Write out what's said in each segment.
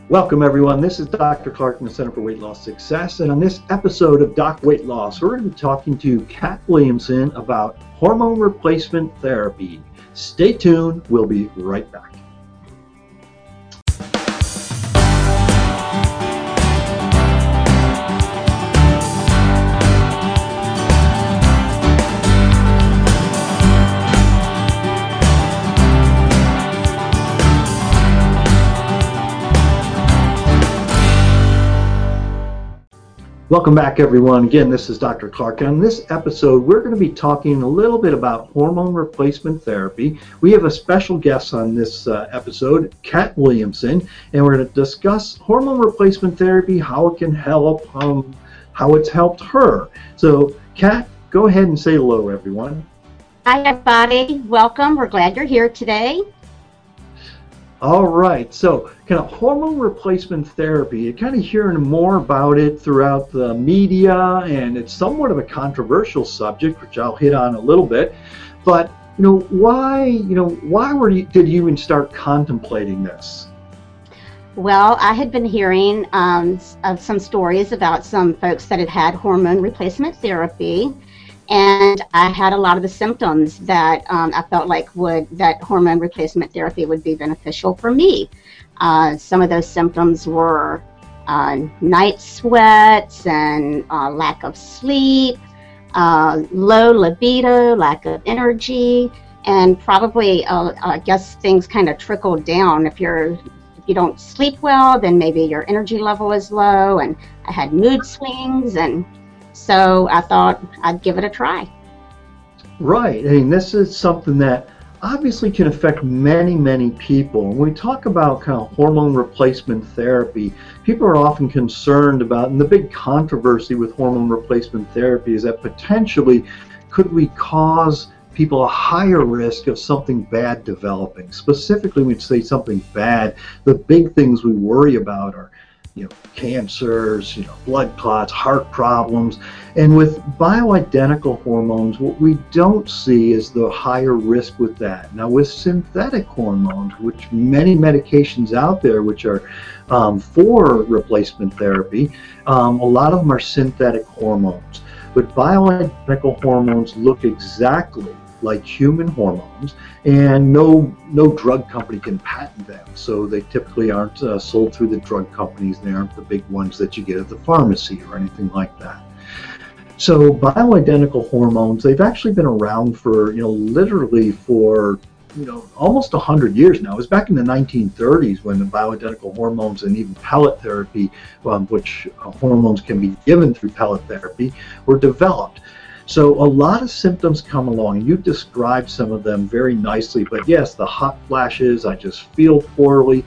Welcome everyone, this is Dr. Clark from the Center for Weight Loss Success, and on this episode of Doc Weight Loss, we're going to be talking to Kat Williamson about hormone replacement therapy. Stay tuned, we'll be right back. Welcome back everyone. Again, this is Dr. Clark. On this episode, we're going to be talking a little bit about hormone replacement therapy. We have a special guest on this episode, Kat Williamson, and we're going to discuss hormone replacement therapy, how it can help, how it's helped her. So, Kat, go ahead and say hello, everyone. Hi, everybody. Welcome. We're glad you're here today. All right, so kind of hormone replacement therapy, you're kind of hearing more about it throughout the media, and it's somewhat of a controversial subject, which I'll hit on a little bit. But why did you even start contemplating this? Well, I had been hearing of some stories about some folks that had had hormone replacement therapy, and I had a lot of the symptoms that I felt like that hormone replacement therapy would be beneficial for me. Some of those symptoms were night sweats and lack of sleep, low libido, lack of energy, and probably I guess things kind of trickled down. If you don't sleep well, then maybe your energy level is low, and I had mood swings, and so I thought I'd give it a try. Right. I mean, this is something that obviously can affect many, many people. When we talk about kind of hormone replacement therapy, people are often concerned about, and the big controversy with hormone replacement therapy is that potentially could we cause people a higher risk of something bad developing. Specifically, we'd say something bad. The big things we worry about are cancers, blood clots, heart problems. And with bioidentical hormones, what we don't see is the higher risk with that. Now with synthetic hormones, which many medications out there which are for replacement therapy, a lot of them are synthetic hormones. But bioidentical hormones look exactly like human hormones, and no drug company can patent them, so they typically aren't sold through the drug companies. They aren't the big ones that you get at the pharmacy or anything like that. So bioidentical hormones, they've actually been around for literally for almost 100 years now. It was back in the 1930s when the bioidentical hormones and even pellet therapy, which hormones can be given through pellet therapy, were developed. So a lot of symptoms come along, and you described some of them very nicely. But yes, the hot flashes, I just feel poorly,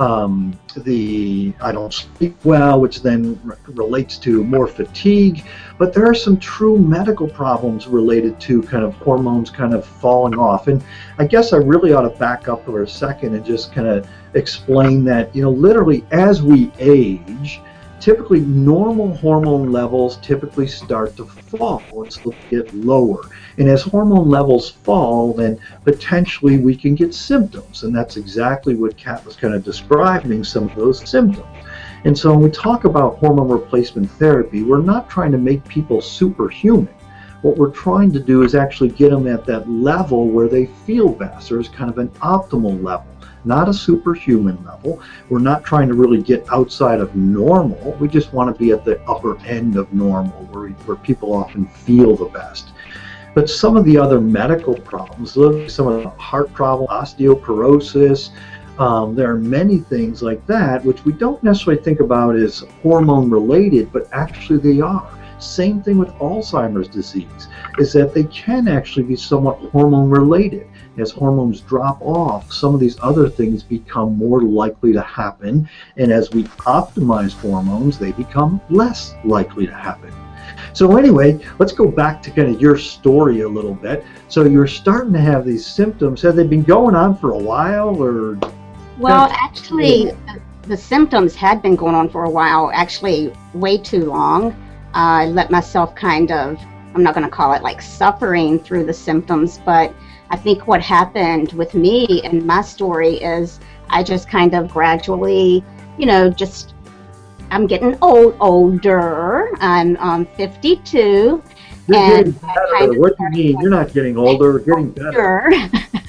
I don't sleep well, which then relates to more fatigue. But there are some true medical problems related to kind of hormones kind of falling off. And I guess I really ought to back up for a second and just kind of explain that, literally as we age, typically normal hormone levels typically start to fall and so get lower. And as hormone levels fall, then potentially we can get symptoms. And that's exactly what Kat was kind of describing, some of those symptoms. And so when we talk about hormone replacement therapy, we're not trying to make people superhuman. What we're trying to do is actually get them at that level where they feel best, or is kind of an optimal level. Not a superhuman level. We're not trying to really get outside of normal. We just want to be at the upper end of normal, where people often feel the best. But some of the other medical problems, some of the heart problems, osteoporosis, there are many things like that which we don't necessarily think about as hormone related, but actually they are. Same thing with Alzheimer's disease, is that they can actually be somewhat hormone related. As hormones drop off, some of these other things become more likely to happen, and as we optimize hormones, they become less likely to happen. So anyway, let's go back to kind of your story a little bit. So you're starting to have these symptoms. Have they been going on for a while, or? Well, actually, the symptoms had been going on for a while, actually way too long. I let myself kind of, I'm not going to call it like suffering through the symptoms, but I think what happened with me and my story is I just kind of gradually just I'm getting older. I'm 52. You're getting And I kind better. of What do you started mean? You're not getting older, you're getting better. older.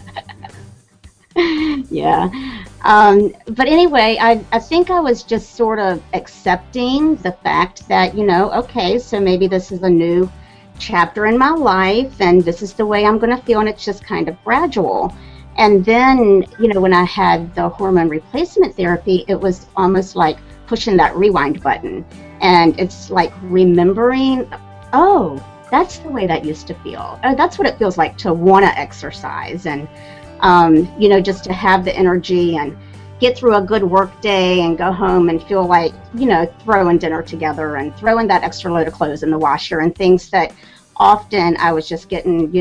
Yeah. But anyway, I think I was just sort of accepting the fact that, okay, so maybe this is a new chapter in my life and this is the way I'm going to feel, and it's just kind of gradual. And then, when I had the hormone replacement therapy, it was almost like pushing that rewind button. And it's like remembering, oh, that's the way that used to feel. Oh, that's what it feels like to want to exercise. And just to have the energy and get through a good work day and go home and feel like, throwing dinner together and throwing that extra load of clothes in the washer and things that often I was just getting,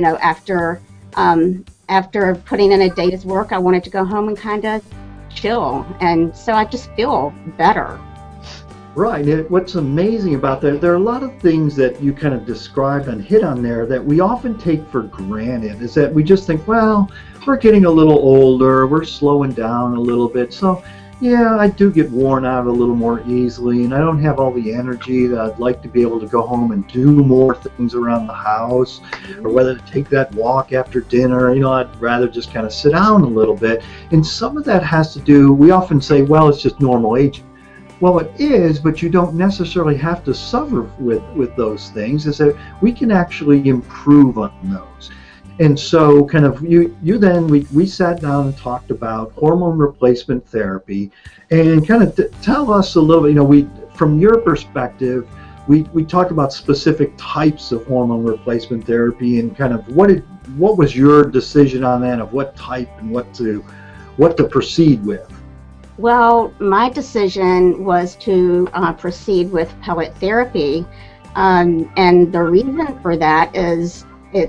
after putting in a day's work, I wanted to go home and kind of chill. And so I just feel better. Right. What's amazing about that, there are a lot of things that you kind of described and hit on there that we often take for granted, is that we just think, well, we're getting a little older, we're slowing down a little bit. So, yeah, I do get worn out a little more easily, and I don't have all the energy that I'd like to be able to go home and do more things around the house, or whether to take that walk after dinner. I'd rather just kind of sit down a little bit. And some of that has to do, we often say, well, it's just normal aging. Well, it is, but you don't necessarily have to suffer with those things. Is that we can actually improve on those. And so kind of we sat down and talked about hormone replacement therapy, and kind of tell us a little bit, from your perspective, we talked about specific types of hormone replacement therapy, and kind of what was your decision on that, of what type and what to proceed with. Well, my decision was to proceed with pellet therapy, and the reason for that is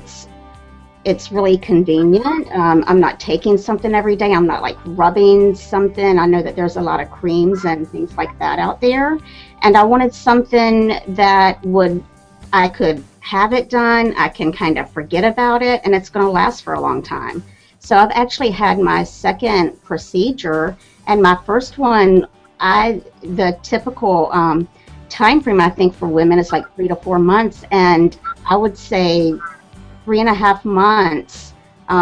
it's really convenient. I'm not taking something every day. I'm not like rubbing something. I know that there's a lot of creams and things like that out there, and I wanted something that I could have it done, I can kind of forget about it, and it's going to last for a long time. So I've actually had my second procedure. And my first one, the typical time frame, I think, for women is like 3 to 4 months. And I would say 3.5 months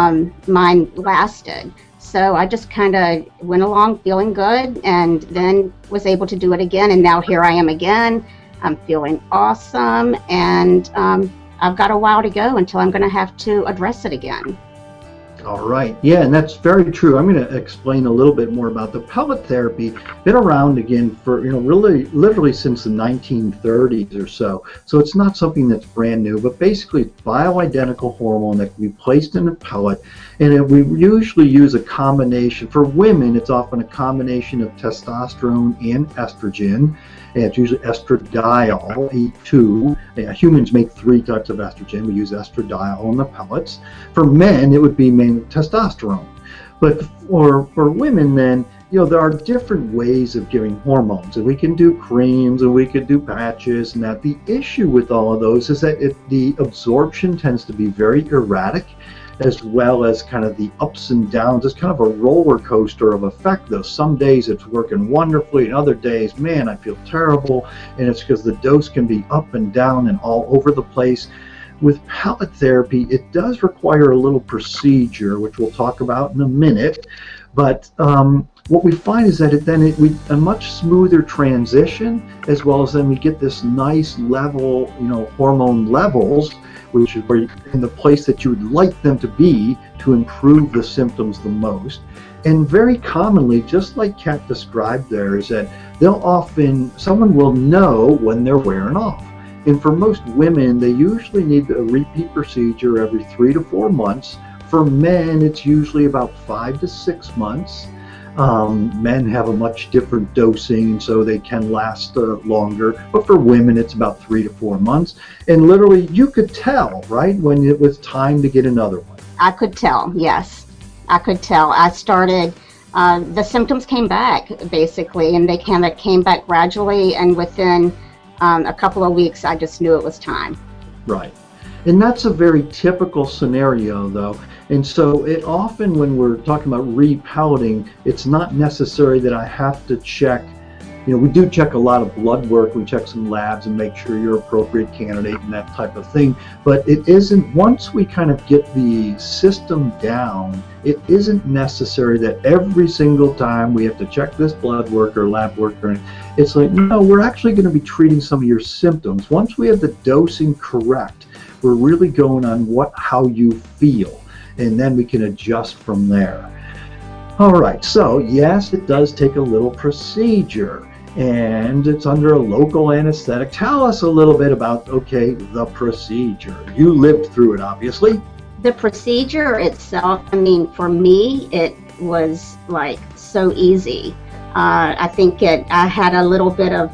mine lasted. So I just kind of went along feeling good, and then was able to do it again. And now here I am again. I'm feeling awesome. And I've got a while to go until I'm going to have to address it again. All right. Yeah, and that's very true. I'm going to explain a little bit more about the pellet therapy. Been around again for, really literally since the 1930s or so. So it's not something that's brand new, but basically it's bioidentical hormone that can be placed in a pellet. And we usually use a combination. For women, it's often a combination of testosterone and estrogen. And it's usually estradiol, E2. Humans make 3 types of estrogen. We use estradiol in the pellets. For men, it would be mainly testosterone. But for women, then, there are different ways of giving hormones. And we can do creams, and we could do patches, and that. The issue with all of those is that the absorption tends to be very erratic, as well as kind of the ups and downs. It's kind of a roller coaster of effect, though. Some days it's working wonderfully, and other days, man, I feel terrible. And it's because the dose can be up and down and all over the place. With pellet therapy, it does require a little procedure, which we'll talk about in a minute. But what we find is that a much smoother transition, as well as then we get this nice level, hormone levels, which is where in the place that you would like them to be to improve the symptoms the most. And very commonly, just like Kat described there, is that someone will know when they're wearing off. And for most women, they usually need a repeat procedure every 3 to 4 months. For men, it's usually about 5 to 6 months. Men have a much different dosing, so they can last longer. But for women, it's about 3 to 4 months. And literally, you could tell, right, when it was time to get another one. I could tell, yes. I could tell. I started, the symptoms came back, basically, and they kind of came back gradually. And within a couple of weeks, I just knew it was time. Right. And that's a very typical scenario, though. And so it often, when we're talking about repelleting, it's not necessary that I have to check we do check a lot of blood work. We check some labs and make sure you're appropriate candidate and that type of thing. But it isn't, once we kind of get the system down, it isn't necessary that every single time we have to check this blood work or lab work. It's like, no, we're actually going to be treating some of your symptoms. Once we have the dosing correct, we're really going on how you feel, and then we can adjust from there. All right, so yes, it does take a little procedure, and it's under a local anesthetic. Tell us a little bit about, okay, the procedure. You lived through it, obviously. The procedure itself, I mean, for me, it was like so easy. I think I had a little bit of,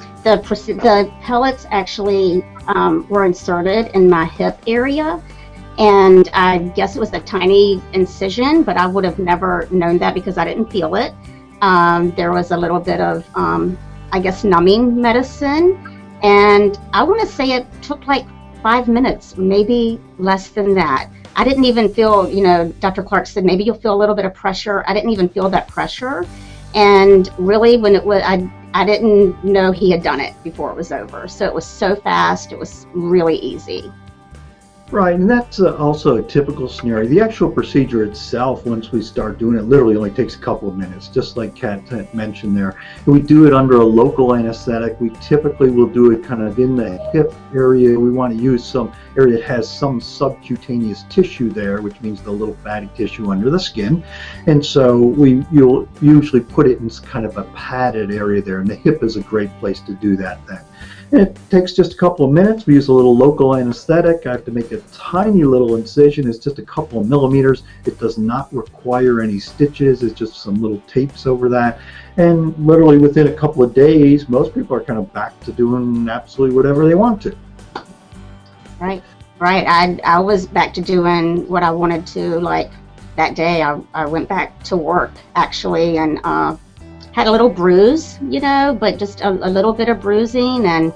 the pellets actually were inserted in my hip area. And I guess it was a tiny incision, but I would have never known that because I didn't feel it. There was a little bit of, I guess, numbing medicine. And I want to say it took like 5 minutes, maybe less than that. I didn't even feel, Dr. Clark said, maybe you'll feel a little bit of pressure. I didn't even feel that pressure. And really, when it was, I didn't know he had done it before it was over. So it was so fast. It was really easy. Right, and that's also a typical scenario. The actual procedure itself, once we start doing it, literally only takes a couple of minutes, just like Kat mentioned there. And we do it under a local anesthetic. We typically will do it kind of in the hip area. We want to use some area that has some subcutaneous tissue there, which means the little fatty tissue under the skin. And so you'll usually put it in kind of a padded area there, and the hip is a great place to do that then. And it takes just a couple of minutes. We use a little local anesthetic. I have to make a tiny little incision. It's just a couple of millimeters. It does not require any stitches. It's just some little tapes over that. And literally within a couple of days, most people are kind of back to doing absolutely whatever they want to. Right. I was back to doing what I wanted to. Like that day, I went back to work actually, and had a little bruise, but just a little bit of bruising, and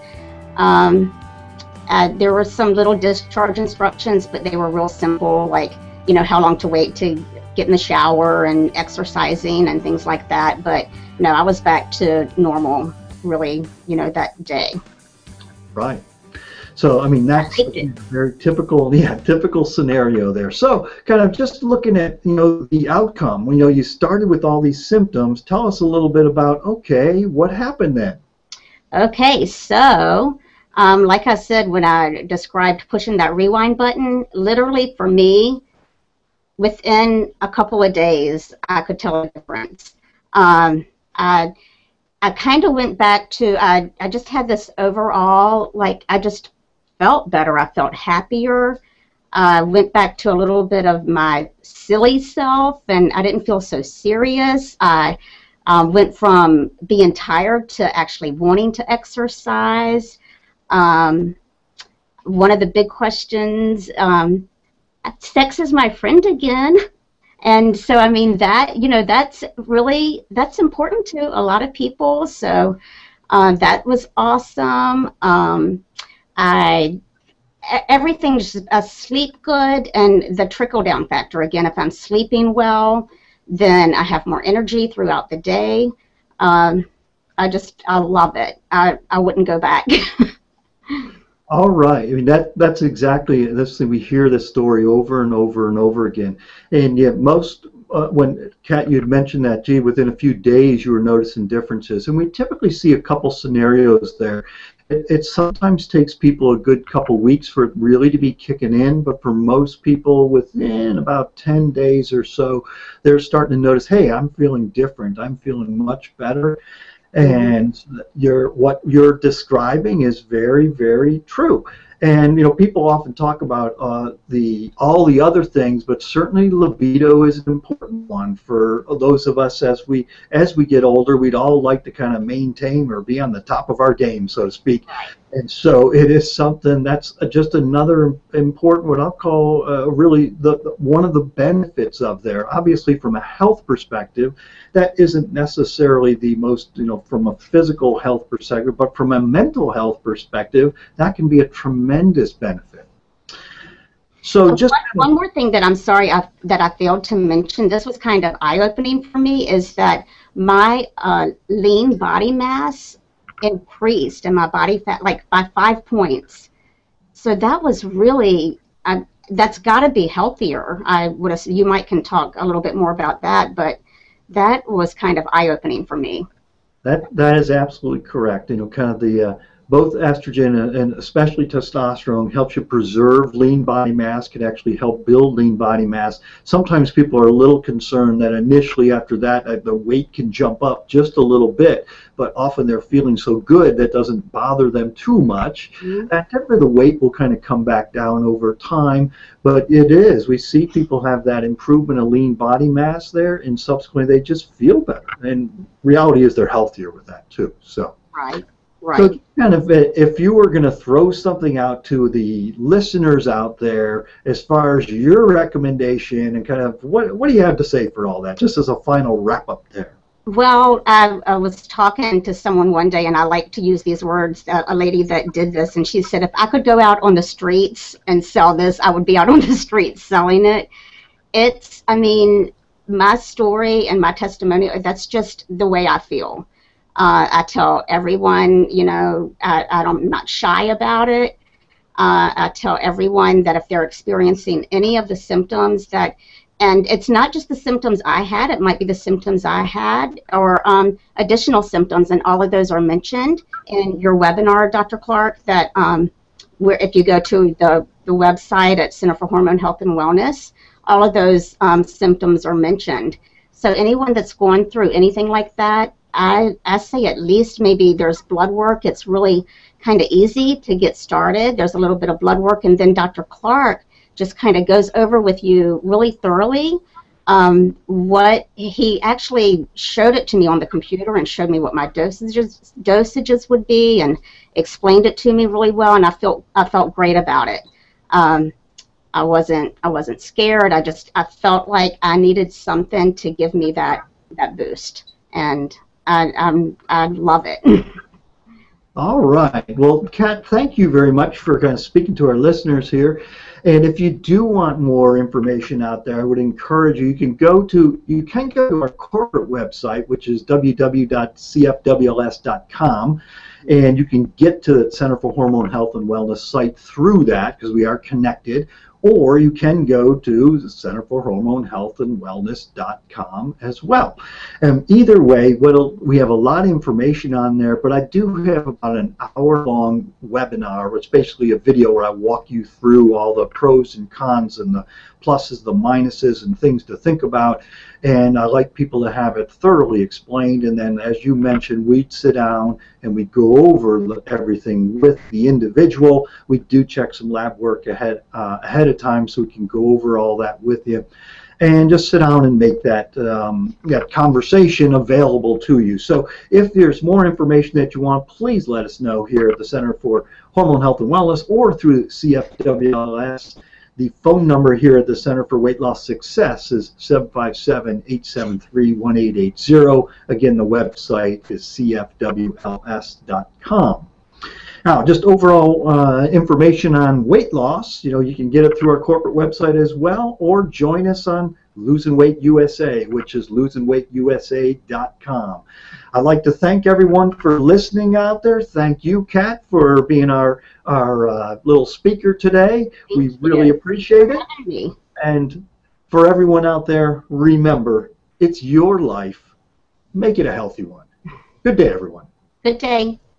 there were some little discharge instructions, but they were real simple, like, how long to wait to get in the shower and exercising and things like that. But no, I was back to normal, really, that day. Right. So, I mean, that's a very typical scenario there. So, kind of just looking at, the outcome. You started with all these symptoms. Tell us a little bit about, okay, what happened then? Okay, so, like I said, when I described pushing that rewind button, literally for me, within a couple of days, I could tell a difference. I kind of went back to, I just had this overall, like, I just felt better. I felt happier. I went back to a little bit of my silly self, and I didn't feel so serious. I went from being tired to actually wanting to exercise. One of the big questions, sex is my friend again. And so, I mean, that's important to a lot of people. So that was awesome. Everything's sleep good, and the trickle down factor, again, if I'm sleeping well, then I have more energy throughout the day. I love it. I wouldn't go back. All right. I mean, that's exactly, we hear this story over and over and over again. And yet when Kat, you had mentioned that, gee, within a few days you were noticing differences. And we typically see a couple scenarios there. It sometimes takes people a good couple weeks for it really to be kicking in, but for most people within about 10 days or so, they're starting to notice, hey, I'm feeling different. I'm feeling much better. And what you're describing is very, very true. And people often talk about all the other things, but certainly libido is an important one for those of us as we get older. We'd all like to kind of maintain or be on the top of our game, so to speak. And so it is something that's just another important, what I'll call really one of the benefits of there. Obviously, from a health perspective, that isn't necessarily the most, from a physical health perspective, but from a mental health perspective, that can be a tremendous benefit. So just one more thing that I'm sorry that I failed to mention, this was kind of eye-opening for me, is that my lean body mass increased and my body fat like by 5 points. So that was really, that's got to be healthier. I would assume you might can talk a little bit more about that, but that was kind of eye-opening for me. That is absolutely correct. You know, kind of the both estrogen and especially testosterone helps you preserve lean body mass, can actually help build lean body mass. Sometimes people are a little concerned that initially after that the weight can jump up just a little bit, but often they're feeling so good that doesn't bother them too much. And typically the weight will kind of come back down over time, but we see people have that improvement of lean body mass there, and subsequently they just feel better. And reality is they're healthier with that too. So. Right. Right. So kind of, if you were going to throw something out to the listeners out there as far as your recommendation and kind of what do you have to say for all that, just as a final wrap up there? Well, I was talking to someone one day, and I like to use these words, a lady that did this, and she said, if I could go out on the streets and sell this, I would be out on the streets selling it. I mean, my story and my testimony, that's just the way I feel. I tell everyone, you know, I'm not shy about it. I tell everyone that if they're experiencing any of the symptoms and it's not just the symptoms I had, it might be the symptoms I had or additional symptoms, and all of those are mentioned in your webinar, Dr. Clark, that where if you go to the website at Center for Hormone Health and Wellness, all of those symptoms are mentioned. So anyone that's going through anything like that, I say at least maybe there's blood work. It's really kind of easy to get started. There's a little bit of blood work, and then Dr. Clark just kind of goes over with you really thoroughly what he actually showed it to me on the computer and showed me what my dosages would be and explained it to me really well, and I felt great about it. I wasn't scared. I felt like I needed something to give me that boost, and I love it. All right. Well, Kat, thank you very much for kind of speaking to our listeners here. And if you do want more information out there, I would encourage you. You can go to our corporate website, which is www.cfwls.com, and you can get to the Center for Hormone Health and Wellness site through that because we are connected. Or you can go to the Center for Hormone Health and Wellness.com as well. Either way, we have a lot of information on there, but I do have about an hour-long webinar, which is basically a video where I walk you through all the pros and cons and the pluses, the minuses, and things to think about. And I like people to have it thoroughly explained. And then, as you mentioned, we'd sit down and we'd go over everything with the individual. We do check some lab work ahead of time so we can go over all that with you. And just sit down and make that conversation available to you. So if there's more information that you want, please let us know here at the Center for Hormone Health and Wellness or through CFWLS. The phone number here at the Center for Weight Loss Success is 757-873-1880. Again, the website is cfwls.com. Now, just overall information on weight loss, you can get it through our corporate website as well, or join us on Losing Weight USA, which is losingweightusa.com. I'd like to thank everyone for listening out there. Thank you, Kat, for being our little speaker today. We really appreciate it. And for everyone out there, remember, it's your life. Make it a healthy one. Good day, everyone. Good day.